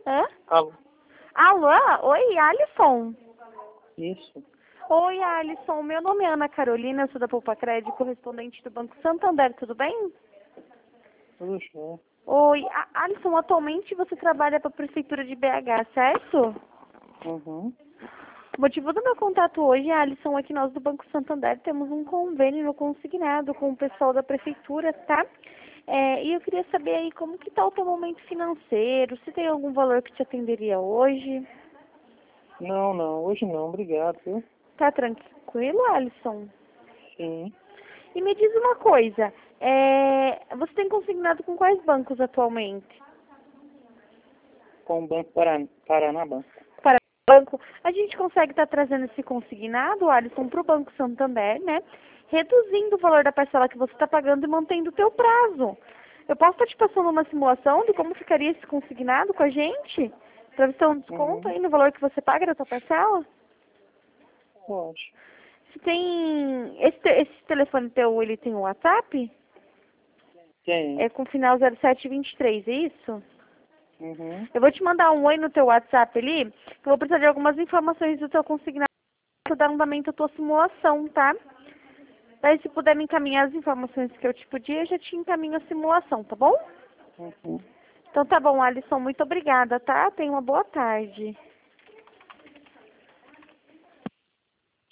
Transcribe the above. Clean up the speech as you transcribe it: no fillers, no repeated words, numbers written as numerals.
Hã? Alô? Alô? Oi, Alisson. Isso. Oi, Alisson. Meu nome é Ana Carolina, eu sou da Poupa Crédito, correspondente do Banco Santander, tudo bem? Tudo bem. Oi, Alisson, atualmente você trabalha para a Prefeitura de BH, certo? Uhum. O motivo do meu contato hoje, Alisson, é que nós do Banco Santander temos um convênio no consignado com o pessoal da Prefeitura, tá? E eu queria saber aí como que tá o teu momento financeiro, se tem algum valor que te atenderia hoje. Não, não, hoje não, obrigado, viu? Tá tranquilo, Alisson? Sim, E me diz uma coisa, você tem consignado com quais bancos atualmente? com o Banco Paranabanco. Para o banco, a gente consegue estar trazendo esse consignado, Alisson, para o Banco Santander, né? Reduzindo o valor da parcela que você está pagando e mantendo o teu prazo. Eu posso estar te passando uma simulação de como ficaria esse consignado com a gente? Para você ter um desconto Uhum. aí no valor que você paga da tua parcela? Pode. Se tem... Esse telefone teu, ele tem o WhatsApp? Tem. É com final 0723, é isso? Uhum. Eu vou te mandar um oi no teu WhatsApp ali, que eu vou precisar de algumas informações do teu consignado para dar andamento à tua simulação, tá? Daí se puder me encaminhar as informações que eu te pedi, eu já te encaminho a simulação, tá bom? Uhum. Então tá bom, Alisson, muito obrigada, tá? Tenha uma boa tarde.